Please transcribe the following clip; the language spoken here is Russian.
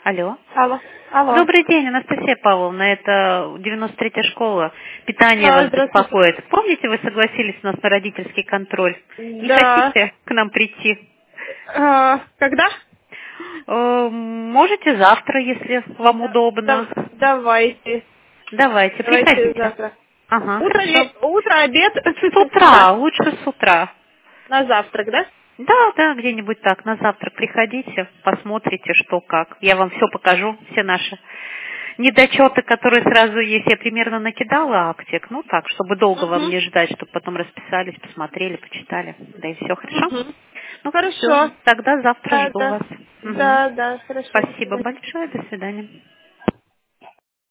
Алло. Алло. Алло. Добрый день, Анастасия Павловна, это 93-я школа. Питание вас Здравствуйте. беспокоит. Помните, вы согласились у нас на родительский контроль? Не Да. хотите к нам прийти? Когда? Можете завтра, если вам удобно. Давайте. Давайте, Давайте приходите. завтра. Ага, Утро, хорошо. утро, обед. С утра, лучше с утра. На завтрак, да? Да, да, где-нибудь так, на завтрак приходите, посмотрите, что как. Я вам все покажу, все наши недочеты, которые сразу есть. Я примерно накидала актик, ну так, чтобы долго вам Угу. не ждать, чтобы потом расписались, посмотрели, почитали. Да и все, хорошо? Угу. Ну все, Хорошо. тогда завтра Да, жду да. вас. Мгм. Да, да, хорошо. До Спасибо свидания. большое, до свидания.